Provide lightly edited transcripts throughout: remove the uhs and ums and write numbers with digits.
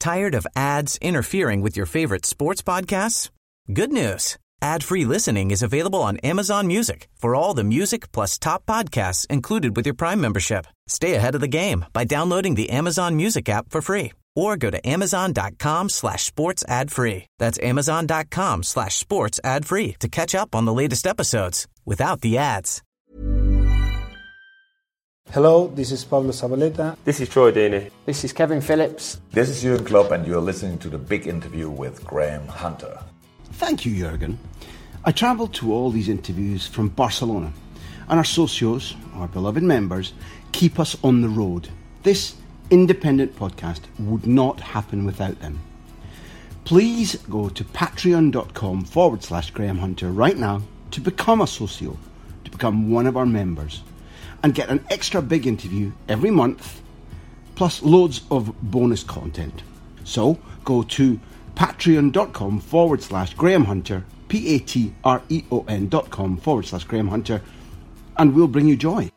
Tired of ads interfering with your favorite sports podcasts? Good news. Ad-free listening is available on Amazon Music for all the music plus top podcasts included with your Prime membership. Stay ahead of the game by downloading the Amazon Music app for free or go to amazon.com/sports ad free. That's amazon.com/sports ad free to catch up on the latest episodes without the ads. Hello, this is Pablo Zabaleta. This is Troy Deeney. This is Kevin Phillips. This is Jurgen Klopp, and you're listening to The Big Interview with Graham Hunter. Thank you, Jurgen. I travelled to all these interviews from Barcelona, and our socios, our beloved members, keep us on the road. This independent podcast would not happen without them. Please go to patreon.com/Graham Hunter right now to become a socio, to become one of our members, and get an extra big interview every month, plus loads of bonus content. So go to patreon.com/Graham Hunter, patreon.com/Graham Hunter, and we'll bring you joy.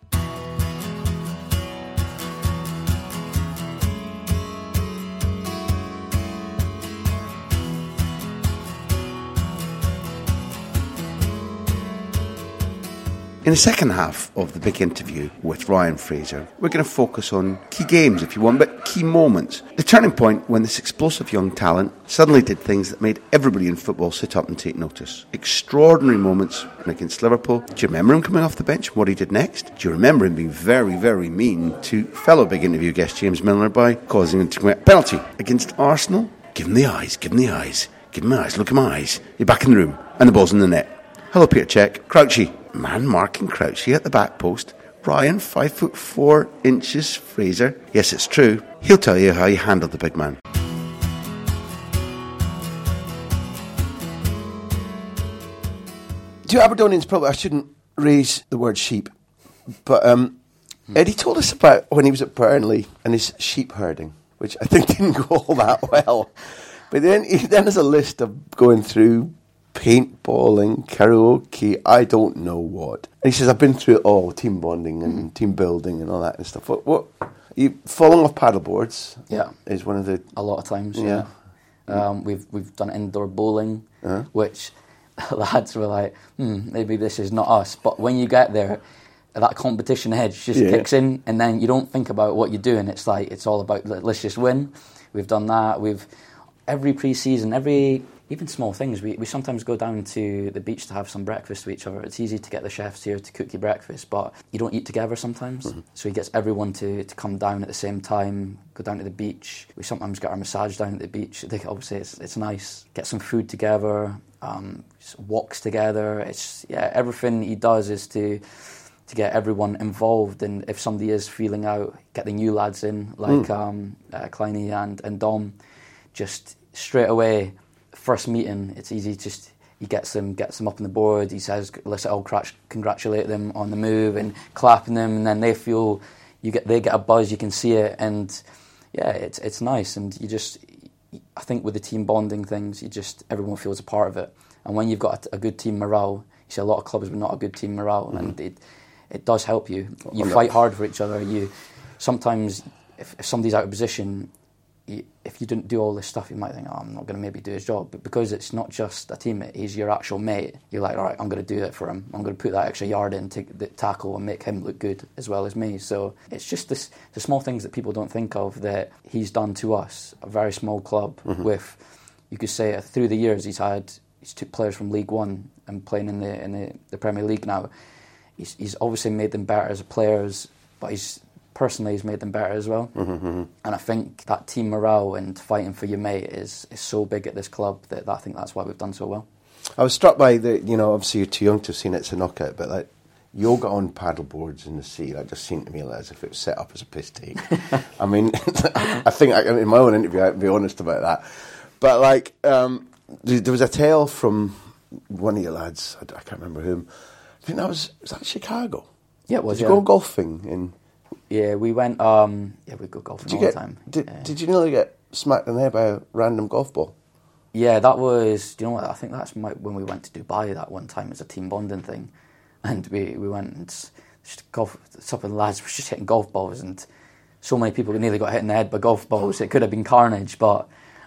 In the second half of the big interview with Ryan Fraser, we're going to focus on key games, if you want, but key moments. The turning point when this explosive young talent suddenly did things that made everybody in football sit up and take notice. Extraordinary moments against Liverpool. Do you remember him coming off the bench and what he did next? Do you remember him being very, very mean to fellow big interview guest James Milner by causing him to commit a penalty against Arsenal? Give him the eyes, give him the eyes, give him the eyes, look at my eyes. You're back in the room and the ball's in the net. Hello, Peter Cech. Crouchy. Man marking Crouchy at the back post. Ryan, 5'4" Fraser. Yes, it's true. He'll tell you how he handled the big man. To Aberdonians, probably I shouldn't raise the word sheep, but Eddie told us about when he was at Burnley and his sheep herding, which I think didn't go all that well. But then he then has a list of going through paintballing, karaoke, I don't know what. And he says, I've been through it all, team bonding and team building and all that and stuff. What you falling off paddleboards? Yeah, is one of the a lot of times. Yeah, we've done indoor bowling, which lads were like, maybe this is not us. But when you get there, that competition edge just kicks in, and then you don't think about what you're doing. It's like it's all about let's just win. We've done that. We've every pre-season, even small things. We sometimes go down to the beach to have some breakfast with each other. It's easy to get the chefs here to cook you breakfast, but you don't eat together sometimes. Mm-hmm. So he gets everyone to come down at the same time, go down to the beach. We sometimes get our massage down at the beach. Obviously, it's nice. Get some food together, walks together. Everything he does is to get everyone involved. And if somebody is feeling out, get the new lads in, like Kleiny and Dom, just straight away. First meeting, it's easy. Just he gets them up on the board. He says, "Let's all congratulate them on the move and clapping them," and then they feel they get a buzz. You can see it, and it's nice. And I think with the team bonding things, everyone feels a part of it. And when you've got a good team morale, you see a lot of clubs with not a good team morale, and it does help you. You fight hard for each other. You sometimes, if somebody's out of position, if you didn't do all this stuff, you might think, I'm not going to maybe do his job. But because it's not just a teammate, he's your actual mate, you're like, all right, I'm going to do it for him. I'm going to put that extra yard in to tackle and make him look good as well as me. So it's just the small things that people don't think of that he's done to us. A very small club with, you could say, through the years, he's took players from League One and playing in the Premier League now. He's obviously made them better as players, but he's made them better as well. And I think that team morale and fighting for your mate is so big at this club that I think that's why we've done so well. I was struck by obviously you're too young to have seen it's a knockout, but like yoga on paddle boards in the sea, that just seemed to me as if it was set up as a piss take. I mean, I think in my own interview I can be honest about that. But like, there was a tale from one of your lads, I can't remember whom. I think was that Chicago? Yeah, it was. Did you go golfing in? Yeah, we went. We go golfing all the time. Did you nearly get smacked in the head by a random golf ball? Yeah, that was. Do you know what? I think that's when we went to Dubai that one time as a team bonding thing, and we went and just golf. Some of the lads were just hitting golf balls, and so many people nearly got hit in the head by golf balls. It could have been carnage, but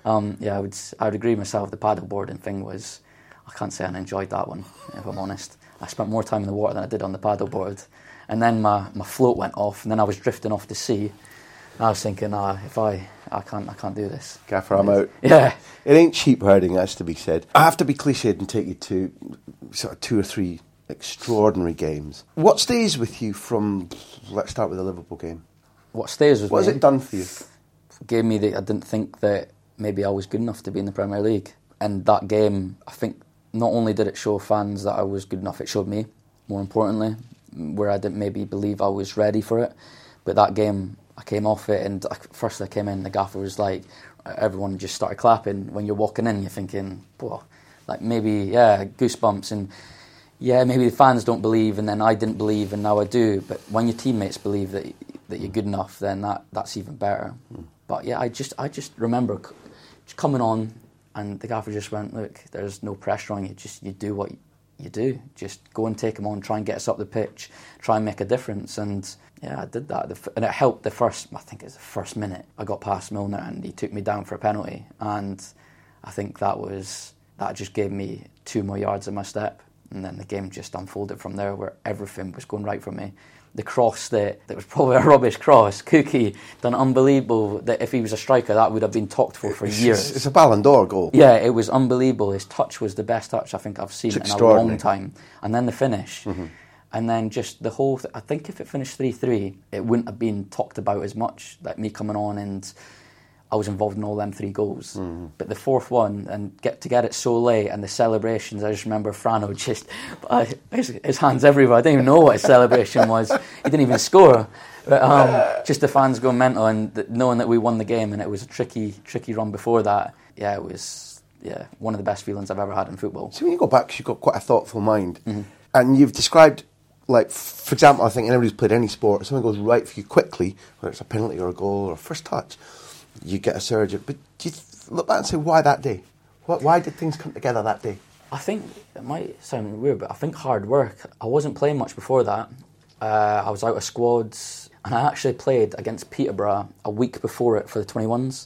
I would agree myself. The paddleboarding thing was, I can't say I enjoyed that one, if I'm honest. I spent more time in the water than I did on the paddleboard. And then my float went off, and then I was drifting off to sea. I was thinking, I can't do this. Gaffer, I'm out. Yeah. It ain't sheep herding, that's to be said. I have to be cliched and take you to sort of 2 or 3 extraordinary games. What stays with you from, let's start with the Liverpool game? What stays with me? What has it done for you? Gave me I didn't think that maybe I was good enough to be in the Premier League. And that game, I think, not only did it show fans that I was good enough, it showed me, more importantly, where I didn't maybe believe I was ready for it. But that game, I came off it, and first I came in, the gaffer was like, everyone just started clapping. When you're walking in, you're thinking, well, like maybe, goosebumps, and maybe the fans don't believe, and then I didn't believe, and now I do. But when your teammates believe that you're good enough, then that's even better. But I just remember just coming on, and the gaffer just went, look, there's no pressure on you. Just you do what you do. Just go and take them on, try and get us up the pitch, try and make a difference. And I did that, and it helped. I think it was the first minute I got past Milner, and he took me down for a penalty, and I think that just gave me 2 more yards in my step, and then the game just unfolded from there, where everything was going right for me. The cross that was probably a rubbish cross, Cookie done unbelievable. That if he was a striker, that would have been talked for years. It's a Ballon d'Or goal. Yeah, it was unbelievable. His touch was the best touch I think I've seen in a long time. And then the finish. Mm-hmm. And then just the whole... I think if it finished 3-3, it wouldn't have been talked about as much, like me coming on, and I was involved in all them 3 goals. Mm-hmm. But the 4th one, and to get it so late, and the celebrations, I just remember Frano just... his hands everywhere. I didn't even know what his celebration was. He didn't even score. But just the fans going mental, and knowing that we won the game, and it was a tricky run before that. Yeah, it was one of the best feelings I've ever had in football. So when you go back, 'cause you've got quite a thoughtful mind, and you've described... Like, for example, I think anyone who's played any sport, if something goes right for you quickly, whether it's a penalty or a goal or a first touch, you get a surge. But do you look back and say, why that day? Why did things come together that day? I think, it might sound weird, but I think hard work. I wasn't playing much before that. I was out of squads, and I actually played against Peterborough a week before it for the 21s.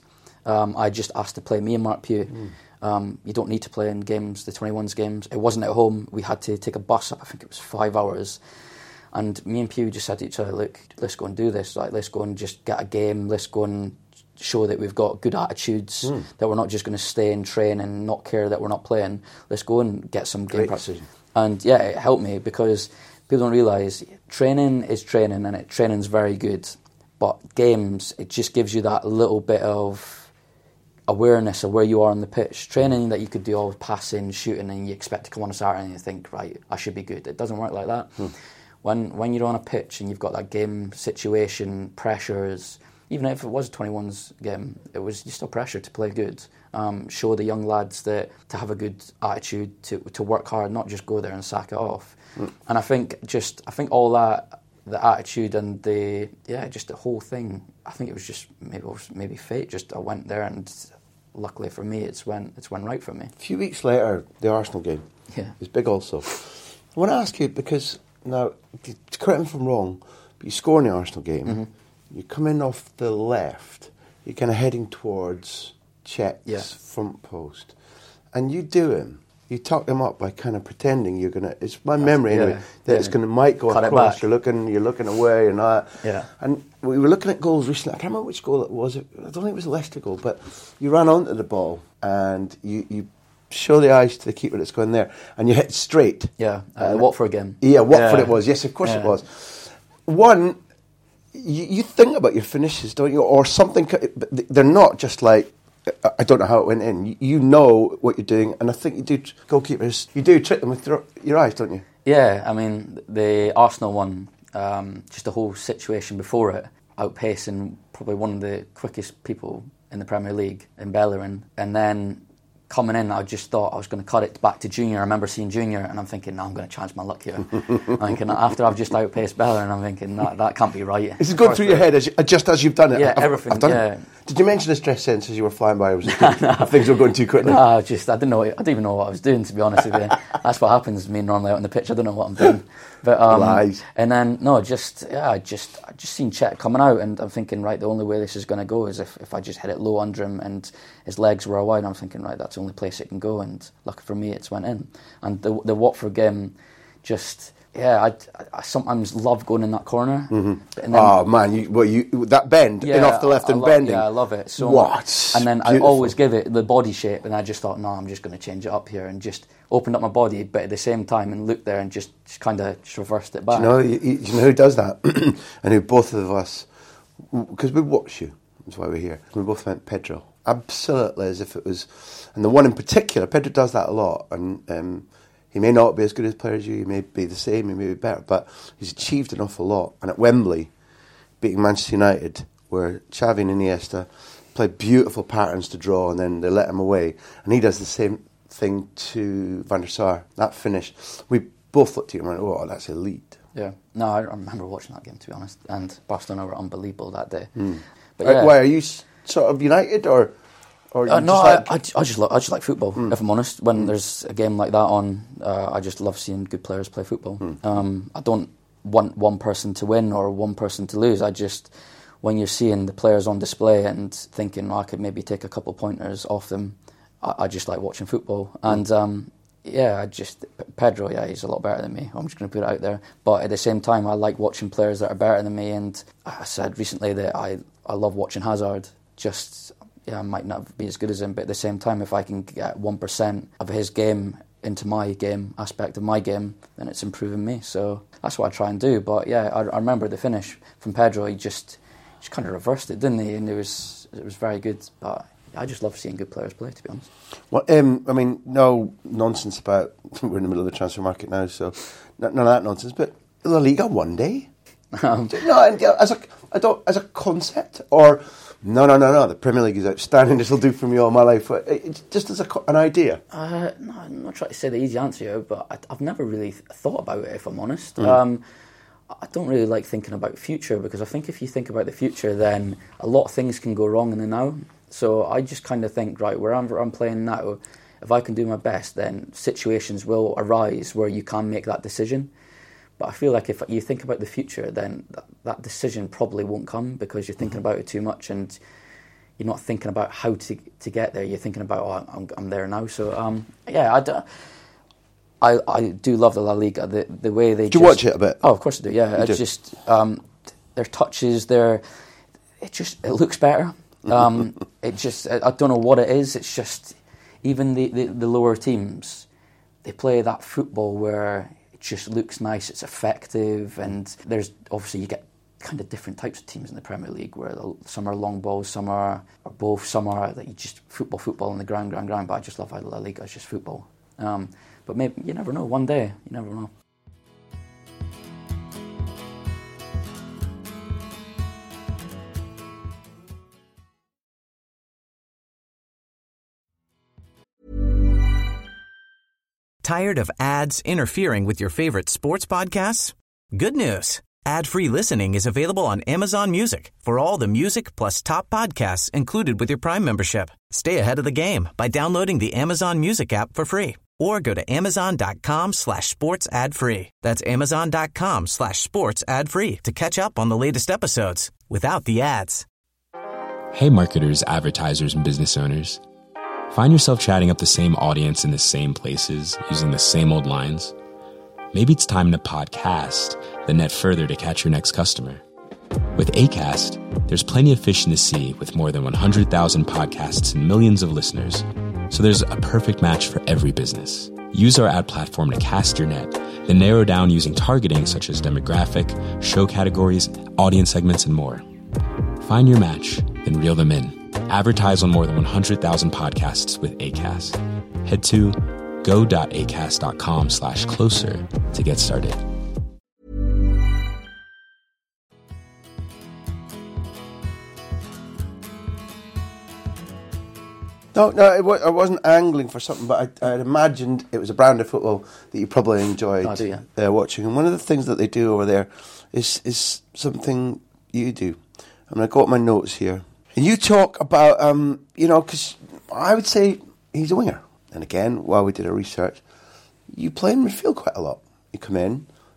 I just asked to play, me and Mark Pugh. You don't need to play in games, the 21s games. It wasn't at home. We had to take a bus up. I think it was 5 hours. And me and Pew just said to each other, look, let's go and do this. Like, let's go and just get a game. Let's go and show that we've got good attitudes, that we're not just going to stay and train and not care that we're not playing. Let's go and get some game practice. And it helped me, because people don't realise training is training, and training's very good. But games, it just gives you that little bit of awareness of where you are on the pitch. Training that you could do all passing, shooting, and you expect to come on a Saturday and you think, right, I should be good. It doesn't work like that. When you're on a pitch and you've got that game situation, pressures, even if it was a 21s game, it was still pressure to play good. Show the young lads that to have a good attitude, to work hard, not just go there and sack it off. And I think all that, the attitude and just the whole thing, I think it was just maybe fate. Just I went there, and luckily for me, it's went right for me. A few weeks later, the Arsenal game was big also. I want to ask you, because now, correct me if I'm wrong, but you score in the Arsenal game, you come in off the left, you're kind of heading towards Cech's front post, and you do him. You talk him up by kind of pretending you're gonna. It's my memory anyway that it's gonna might go across. You're looking away and all that. Yeah. And we were looking at goals recently. I can't remember which goal it was. I don't think it was a Leicester goal, but you ran onto the ball and you show the eyes to the keeper that's going there, and you hit straight. Yeah. Watford game. Yeah, Watford it was. Yes, of course it was. One, you think about your finishes, don't you, or something? They're not just like, I don't know how it went in. You know what you're doing, and I think you do. Goalkeepers, you do trick them with your eyes, don't you? Yeah, I mean the Arsenal one, just the whole situation before it, outpacing probably one of the quickest people in the Premier League in Bellerin, and then coming in, I just thought I was going to cut it back to Junior. I remember seeing Junior, and I'm thinking, no, I'm going to chance my luck here. I'm thinking, after I've just outpaced Bellerin, I'm thinking, that can't be right. This is going through your head just as you've done it. Yeah, everything. I've done it. Did you mention the stress sense as you were flying by? Or was it things were going too quickly? No, I didn't even know what I was doing, to be honest with you. That's what happens to me normally out on the pitch. I don't know what I'm doing. But Lies. And then I just seen Chet coming out, and I'm thinking, right, the only way this is going to go is if I just hit it low under him, and his legs were wide. I'm thinking, right, that's the only place it can go, and lucky for me, it's went in. And the Watford game, just. Yeah, I sometimes love going in that corner. Mm-hmm. And then, that bend in off the left and bending. Yeah, I love it so what? much. And then Beautiful. I always give it the body shape, and I just thought, no, I'm just going to change it up here, and just opened up my body, but at the same time, and looked there and just kind of reversed it back. Do you know who does that? And who both of us, because we watch you, that's why we're here. We both went Pedro, absolutely as if it was, and the one in particular, Pedro does that a lot, and. He may not be as good as player as you, he may be the same, he may be better, but he's achieved an awful lot. And at Wembley, beating Manchester United, where Xavi and Iniesta play beautiful patterns to draw and then they let him away. And he does the same thing to Van der Sar. That finish, we both looked at him and went, oh, that's elite. Yeah. No, I remember watching that game, to be honest. And Barcelona were unbelievable that day. But yeah. Why, are you sort of United or no, I just like football. If I'm honest, when there's a game like that on, I just love seeing good players play football. I don't want one person to win or one person to lose. I just, when you're seeing the players on display and thinking, I could maybe take a couple pointers off them, I just like watching football. And Pedro, he's a lot better than me. I'm just going to put it out there. But at the same time, I like watching players that are better than me. And I said recently that I love watching Hazard. I might not be as good as him, but at the same time, if I can get 1% of his game into my game, aspect of my game, then it's improving me. So that's what I try and do. But yeah, I remember the finish from Pedro. He just kind of reversed it, didn't he? And it was very good. But I just love seeing good players play, to be honest. Well, I mean, no nonsense about we're in the middle of the transfer market now, so none of that nonsense. But La Liga one day, as a concept, or no. The Premier League is outstanding. This will do for me all my life. Just as an idea. No, I'm not trying to say the easy answer here, but I've never really thought about it, if I'm honest. I don't really like thinking about future, because I think if you think about the future, then a lot of things can go wrong in the now. So I just kind of think, right, wherever I'm playing now, if I can do my best, then situations will arise where you can make that decision. But I feel like if you think about the future, then that decision probably won't come, because you're thinking about it too much, and you're not thinking about how to get there. You're thinking about, I'm there now. So I do love the La Liga. The way they do you watch it a bit? Oh, of course I do. Yeah, it's just their touches. It looks better. I don't know what it is. It's just even the lower teams, they play that football where it just looks nice, it's effective, and there's obviously you get kind of different types of teams in the Premier League, where some are long balls, some are both, some are that you just football on the ground. But I just love how La Liga is just football. But maybe you never know. One day, you never know. Tired of ads interfering with your favorite sports podcasts? Good news. Ad-free listening is available on Amazon Music for all the music plus top podcasts included with your Prime membership. Stay ahead of the game by downloading the Amazon Music app for free, or go to amazon.com/sports ad free. That's amazon.com/sports ad free to catch up on the latest episodes without the ads. Hey marketers, advertisers, and business owners. Find yourself chatting up the same audience in the same places, using the same old lines? Maybe it's time to podcast, then net further to catch your next customer. With Acast, there's plenty of fish in the sea with more than 100,000 podcasts and millions of listeners. So there's a perfect match for every business. Use our ad platform to cast your net, then narrow down using targeting such as demographic, show categories, audience segments, and more. Find your match, then reel them in. Advertise on more than 100,000 podcasts with Acast. Head to go.acast.com/closer to get started. No, I wasn't angling for something, but I imagined it was a brand of football that you probably enjoyed watching. And one of the things that they do over there is something you do. I'm going to go up my notes here. And you talk about, because I would say he's a winger. And again, while we did our research, you play in midfield quite a lot. You come in,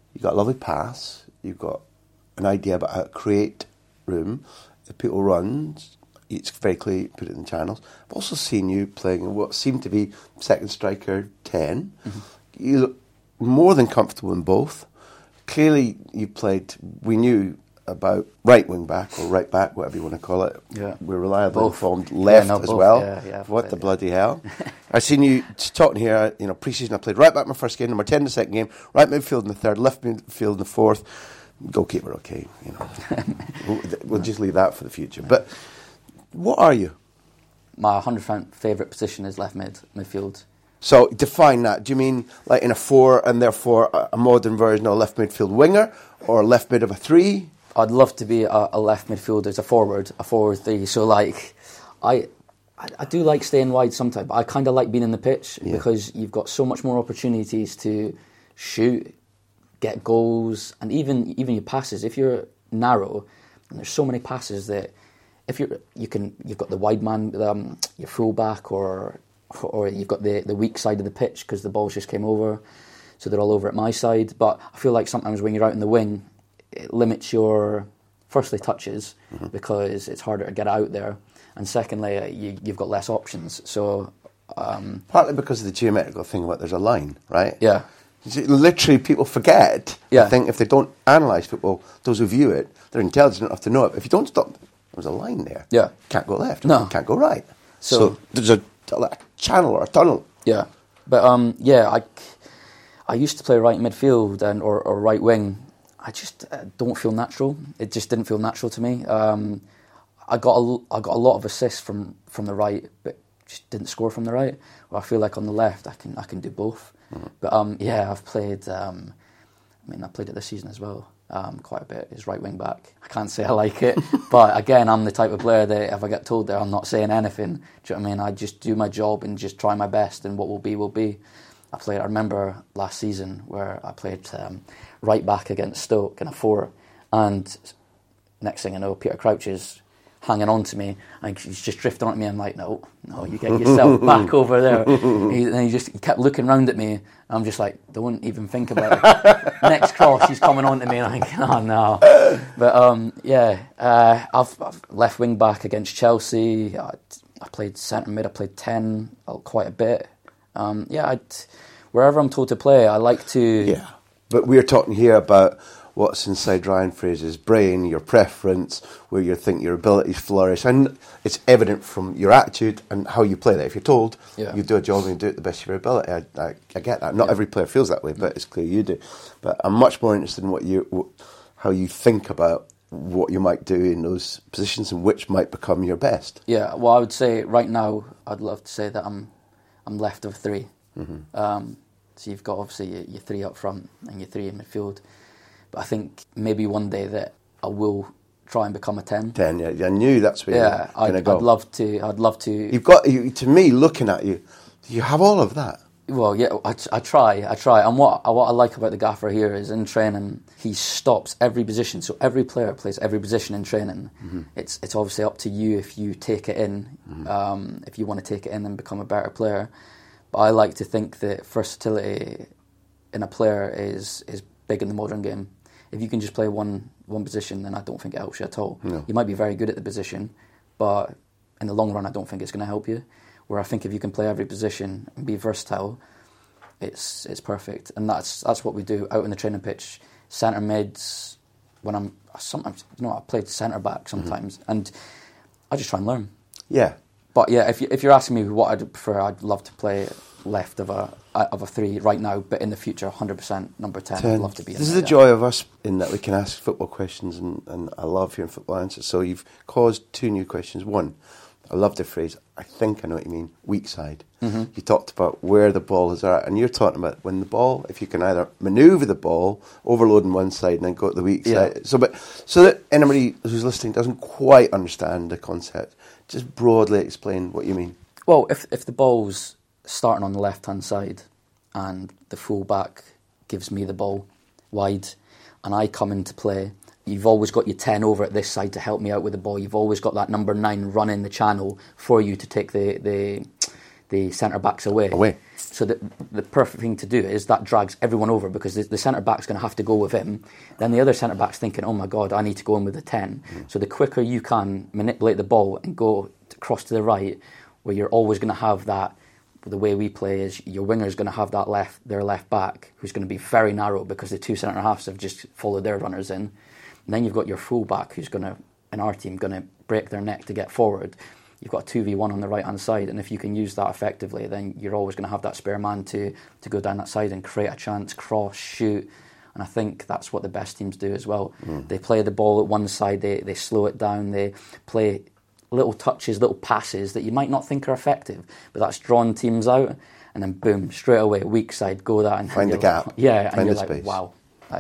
You've got a lovely pass. You've got an idea about how to create room. If people run, it's very clear, put it in channels. I've also seen you playing in what seemed to be second striker 10. You look more than comfortable in both. Clearly, you played, we knew about right wing back or right back, whatever you want to call it. Yeah. We're reliably Both. informed left Yeah, no, as both. well. Yeah, What the bloody hell? I've seen you talking here, pre-season I played right back in my first game, number 10 in the second game, right midfield in the third, left midfield in the fourth, goalkeeper, okay. We'll just leave that for the future. But what are you? My 100% favourite position is left midfield. So define that. Do you mean like in a 4 and therefore a modern version of a left midfield winger or a left mid of a 3? I'd love to be a left midfielder as a forward 3. So like, I do like staying wide sometimes, but I kind of like being in the pitch because you've got so much more opportunities to shoot, get goals, and even your passes. If you're narrow, and there's so many passes that if you've got the wide man, your full back, or you've got the weak side of the pitch because the balls just came over, so they're all over at my side. But I feel like sometimes when you're out in the wing, it limits your, firstly, touches, because it's harder to get out there, and secondly, you've got less options. So partly because of the geometrical thing about there's a line, right? Yeah. Literally, people forget. Yeah. I think if they don't analyse football, those who view it, they're intelligent enough to know it. But if you don't stop, there's a line there. Yeah. Can't go left. No. Can't go right. So there's a channel or a tunnel. Yeah. But I used to play right midfield or right wing. I just don't feel natural. It just didn't feel natural to me. I got a lot of assists from the right, but just didn't score from the right. Well, I feel like on the left, I can do both. But I've played. I played it this season as well, quite a bit. As right wing back. I can't say I like it, but again, I'm the type of player that if I get told there, I'm not saying anything. Do you know what I mean? I just do my job and just try my best, and what will be will be. I remember last season where I played right back against Stoke in a 4, and next thing I know, Peter Crouch is hanging on to me, and he's just drifting on to me. I'm like, no, you get yourself back over there. He kept looking round at me. I'm just like, don't even think about it. Next cross, he's coming on to me, and I'm like, oh no. But I've left wing back against Chelsea. I played centre mid. I played 10 quite a bit. Wherever I'm told to play, I like to. Yeah, but we're talking here about what's inside Ryan Fraser's brain, your preference, where you think your abilities flourish, and it's evident from your attitude and how you play that. If you're told you do a job and you do it the best of your ability, I get that. Not every player feels that way, but it's clear you do. But I'm much more interested in how you think about what you might do in those positions and which might become your best. Yeah, well, I would say right now, I'd love to say that I'm left of 3. So you've got obviously your 3 up front and your 3 in midfield. But I think maybe one day that I will try and become a 10. 10, yeah. I knew that's where you're going to go. I'd love to. You've got, to me, looking at you, you have all of that. Well, yeah, I try. And what I like about the gaffer here is in training, he stops every position. So every player plays every position in training. It's obviously up to you if you take it in, if you want to take it in and become a better player. But I like to think that versatility in a player is big in the modern game. If you can just play one position, then I don't think it helps you at all. No. You might be very good at the position, but in the long run, I don't think it's going to help you. Where I think if you can play every position and be versatile, it's perfect. And that's what we do out in the training pitch. Centre mids, when I'm sometimes, I played centre back sometimes, and I just try and learn. Yeah. But yeah, if you're asking me what I'd prefer, I'd love to play left of a 3 right now, but in the future, 100% number 10. I'd love to be. This is the joy of us in that we can ask football questions, and I love hearing football answers. So you've caused 2 new questions. One, I love the phrase, I think I know what you mean, weak side. You talked about where the ball is at, and you're talking about when the ball, if you can either manoeuvre the ball, overloading one side and then go to the weak side. So that anybody who's listening doesn't quite understand the concept, just broadly explain what you mean. Well, if the ball's starting on the left-hand side and the full-back gives me the ball wide and I come into play, you've always got your 10 over at this side to help me out with the ball. You've always got that number 9 running the channel for you to take the centre-backs away. So the perfect thing to do is that drags everyone over, because the centre-back's going to have to go with him. Then the other centre-back's thinking, oh my God, I need to go in with the 10. So the quicker you can manipulate the ball and go across to the right, where you're always going to have that, the way we play is your winger's going to have their left back, who's going to be very narrow because the two centre-halves have just followed their runners in. And then you've got your full-back who's going to, in our team, going to break their neck to get forward. You've got a 2v1 on the right-hand side, and if you can use that effectively, then you're always going to have that spare man to go down that side and create a chance, cross, shoot. And I think that's what the best teams do as well. They play the ball at one side, they slow it down, they play little touches, little passes that you might not think are effective, but that's drawn teams out, and then boom, straight away, weak side, go that. And find the gap. Yeah, find and you're the like, space. wow.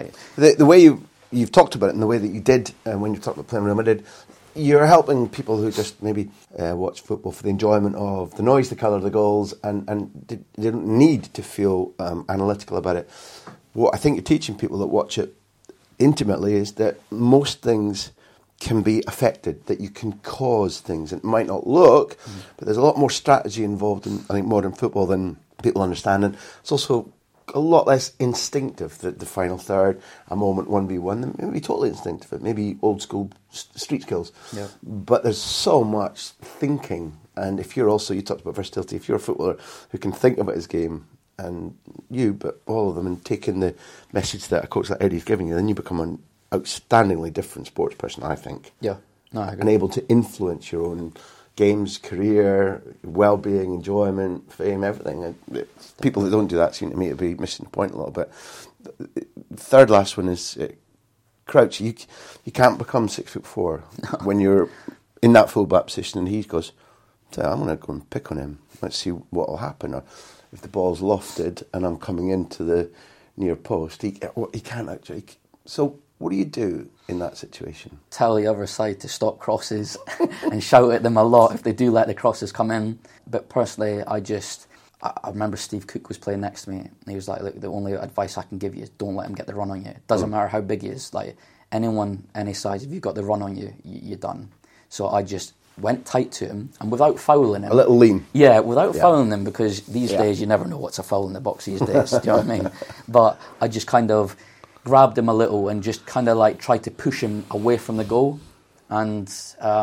The way you've talked about it and the way that you did when you talked about playing Real Madrid, you're helping people who just maybe watch football for the enjoyment of the noise, the colour of the goals, and they don't need to feel analytical about it. What I think you're teaching people that watch it intimately is that most things can be affected, that you can cause things. It might not look, but there's a lot more strategy involved in, I think, modern football than people understand. And it's also a lot less instinctive, the final third, a moment 1v1, maybe totally instinctive, maybe old school street skills. Yeah. But there's so much thinking, and if you're also, you talked about versatility, if you're a footballer who can think about his game, and but all of them, and take in the message that a coach like Eddie's giving you, then you become an outstandingly different sports person, I think. Yeah, no, I agree. And able to influence your own games, career, well-being, enjoyment, fame, everything. And people that don't do that seem to me to be missing the point a little bit. The third last one is Crouch. You can't become 6'4" when you're in that full-back position, and he goes, I'm going to go and pick on him. Let's see what will happen. Or if the ball's lofted and I'm coming into the near post, he can't actually. So what do you do in that situation? Tell the other side to stop crosses and shout at them a lot if they do let the crosses come in. But personally, I remember Steve Cook was playing next to me, and he was like, look, the only advice I can give you is don't let him get the run on you. It doesn't matter how big he is. Like, anyone, any size, if you've got the run on you, you're done. So I just went tight to him, and without fouling him. A little lean. Yeah, without fouling him, because these days you never know what's a foul in the box these days, do you know what I mean? But I just kind of grabbed him a little and just kind of like tried to push him away from the goal, and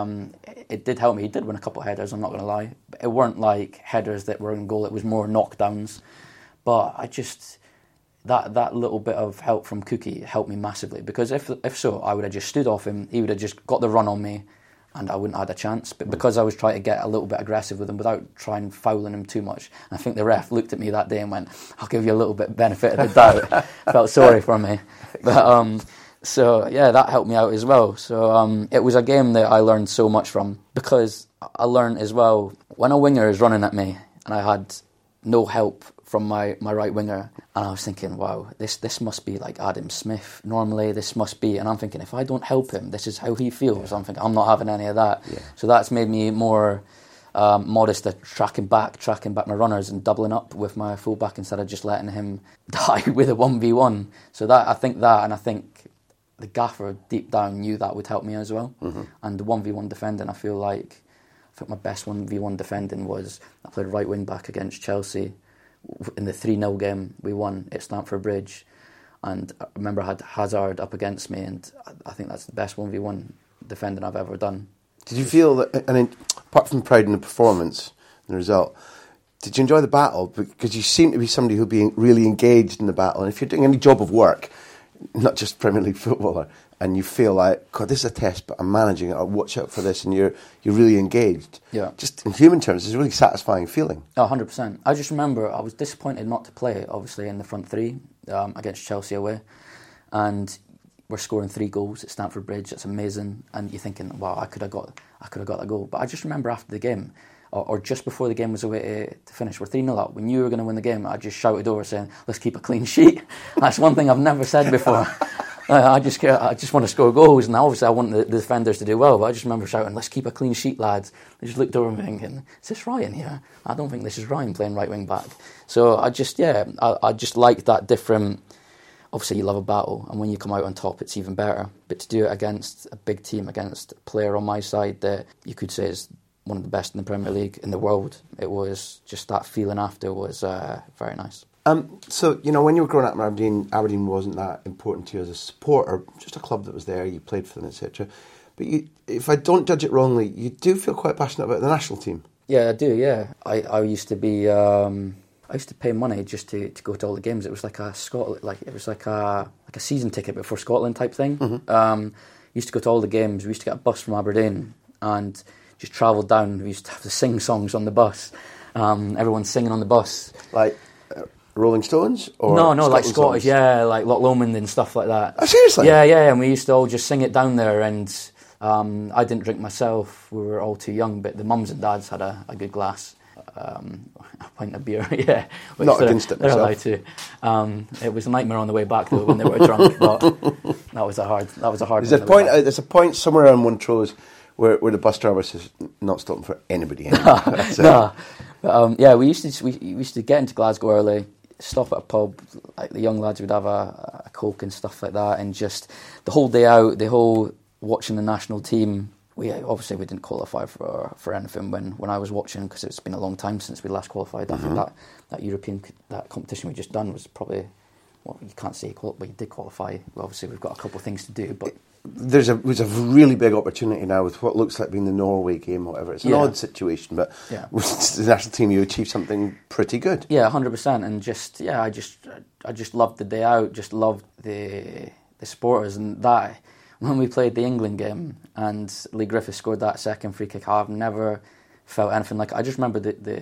it did help me. He did win a couple of headers, I'm not going to lie. But it weren't like headers that were in goal, it was more knockdowns. But I just, that little bit of help from Cookie helped me massively, because if so, I would have just stood off him, he would have just got the run on me, and I wouldn't have had a chance. But because I was trying to get a little bit aggressive with him without trying fouling him too much, and I think the ref looked at me that day and went, I'll give you a little bit benefit of the doubt. Felt sorry for me. But so yeah, that helped me out as well. So it was a game that I learned so much from, because I learned as well, when a winger is running at me and I had no help from my right winger, and I was thinking, wow, this must be like Adam Smith normally, this must be, and I'm thinking, if I don't help him, this is how he feels. I'm thinking, I'm not having any of that. So that's made me more modest at tracking back my runners and doubling up with my fullback instead of just letting him die with a 1v1. So I think the gaffer deep down knew that would help me as well. And the 1v1 defending, I think my best 1v1 defending was, I played right wing back against Chelsea in the 3-0 game we won at Stamford Bridge, and I remember I had Hazard up against me, and I think that's the best 1v1 defending I've ever done. Did you feel that, I mean, apart from pride in the performance and the result, did you enjoy the battle? Because you seem to be somebody who'd be really engaged in the battle, and if you're doing any job of work, not just Premier League footballer, and you feel like, God, this is a test, but I'm managing it, I'll watch out for this, and you're really engaged. Yeah. Just in human terms, it's a really satisfying feeling. Oh, 100%. I just remember I was disappointed not to play, obviously, in the front three against Chelsea away. And we're scoring 3 goals at Stamford Bridge. It's amazing. And you're thinking, wow, I could have got that goal. But I just remember after the game, or just before the game was away to finish, we're 3-0 up. We knew we were going to win the game. I just shouted over saying, let's keep a clean sheet. That's one thing I've never said before. I just want to score goals, and obviously I want the defenders to do well, but I just remember shouting, let's keep a clean sheet, lads. I just looked over and thinking, is this Ryan here? I don't think this is Ryan playing right wing back. So I just like that different. Obviously you love a battle, and when you come out on top it's even better, but to do it against a big team, against a player on my side that you could say is one of the best in the Premier League in the world. It was just that feeling after was very nice. So, you know, when you were growing up in Aberdeen wasn't that important to you as a supporter, just a club that was there, you played for them, etc. But if I don't judge it wrongly, you do feel quite passionate about the national team. Yeah, I do, yeah. I used to be... I used to pay money just to go to all the games. It was like a season ticket but for Scotland type thing. Mm-hmm. Used to go to all the games. We used to get a bus from Aberdeen and just travel down. We used to have to sing songs on the bus. Everyone's singing on the bus. Like Rolling Stones? Or no, Scotland like Scottish, songs? yeah, like Loch Lomond and stuff like that. Oh, seriously? Yeah, and we used to all just sing it down there, and I didn't drink myself. We were all too young, but the mums and dads had a good glass, a pint of beer, yeah. Not against it myself. They're allowed to. It was a nightmare on the way back, though, when they were drunk, but that was a hard There's a point somewhere around Montrose where the bus driver says, not stopping for anybody anymore. No. But, we used to get into Glasgow early, stop at a pub, like the young lads would have a Coke and stuff like that, and just the whole day out, the whole watching the national team. We didn't qualify for anything when I was watching, because it's been a long time since we last qualified. I think that European competition we just done was probably, well, you can't say but you did qualify. Well, obviously we've got a couple of things to do, but there's a really big opportunity now with what looks like being the Norway game or whatever. It's an odd situation, but with the national team you achieved something pretty good. Yeah, 100%, and I just loved the day out, just loved the supporters, and that when we played the England game and Lee Griffiths scored that second free kick, I've never felt anything like it. I just remember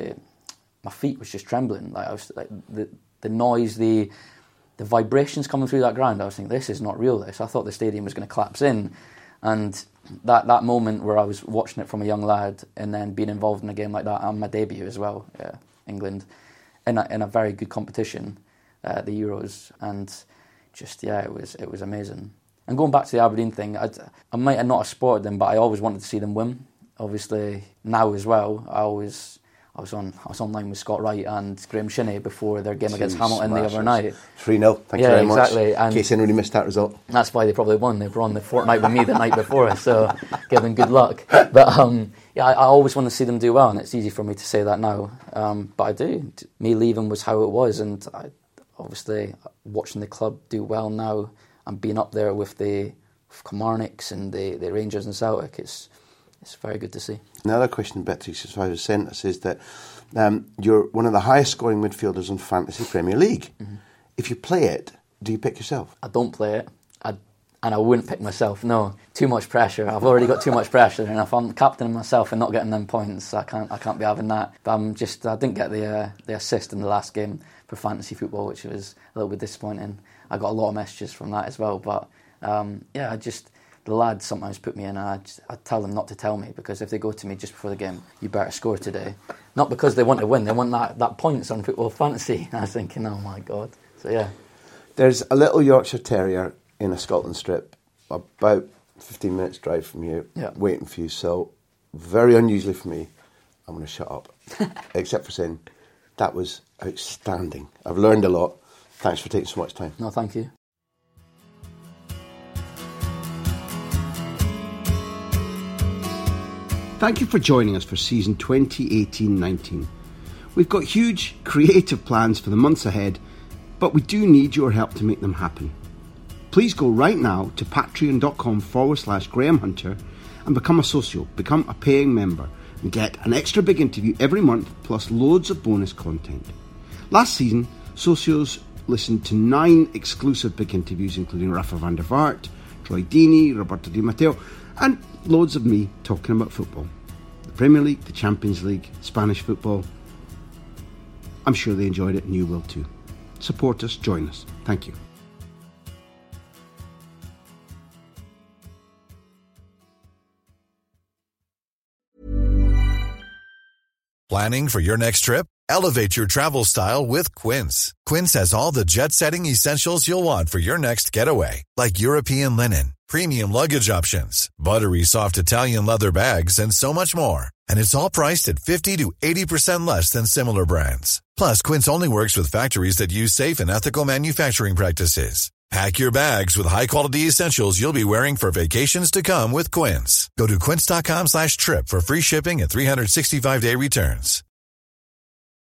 my feet was just trembling, like I was like the noise, the vibrations coming through that ground. I was thinking, this is not real. I thought the stadium was going to collapse in, and that moment where I was watching it from a young lad and then being involved in a game like that on my debut as well, England, in a very good competition, the Euros, and just it was amazing. And going back to the Aberdeen thing, I might have not supported them, but I always wanted to see them win. Obviously, now as well, I was online with Scott Wright and Graham Shinney before their game against Hamilton the other night. 3-0, thank you very much. Exactly. In case anyone missed that result. That's why they probably won. They were on the fortnight with me the night before, so give them good luck. But I always want to see them do well, and it's easy for me to say that now. But I do. Me leaving was how it was, and obviously watching the club do well now and being up there with the Kilmarnocks and the Rangers and Celtic, it's very good to see. Another question Bet365 sent us is that you're one of the highest scoring midfielders in Fantasy Premier League. Mm-hmm. If you play it, do you pick yourself? I don't play it, and I wouldn't pick myself. No, too much pressure. I've already got too much pressure, and if I'm captaining myself and not getting them points, I can't be having that. But I didn't get the assist in the last game for fantasy football, which was a little bit disappointing. I got a lot of messages from that as well, but the lads sometimes put me in, and I tell them not to tell me, because if they go to me just before the game, you better score today. Not because they want to win, they want that points on football fantasy. And I was thinking, oh my God. So yeah. There's a little Yorkshire Terrier in a Scotland strip, about 15 minutes drive from you, waiting for you. So very unusually for me, I'm going to shut up. Except for saying, that was outstanding. I've learned a lot. Thanks for taking so much time. No, thank you. Thank you for joining us for season 2018-19. We've got huge creative plans for the months ahead, but we do need your help to make them happen. Please go right now to patreon.com/Graham Hunter and become a socio, become a paying member, and get an extra big interview every month, plus loads of bonus content. Last season, socios listened to 9 exclusive big interviews, including Rafa van der Vaart, Troy Deeney, Roberto Di Matteo, and loads of me talking about football. The Premier League, the Champions League, Spanish football. I'm sure they enjoyed it and you will too. Support us, join us. Thank you. Planning for your next trip? Elevate your travel style with Quince. Quince has all the jet-setting essentials you'll want for your next getaway, like European linen, premium luggage options, buttery soft Italian leather bags, and so much more. And it's all priced at 50 to 80% less than similar brands. Plus, Quince only works with factories that use safe and ethical manufacturing practices. Pack your bags with high-quality essentials you'll be wearing for vacations to come with Quince. Go to quince.com/trip for free shipping and 365-day returns.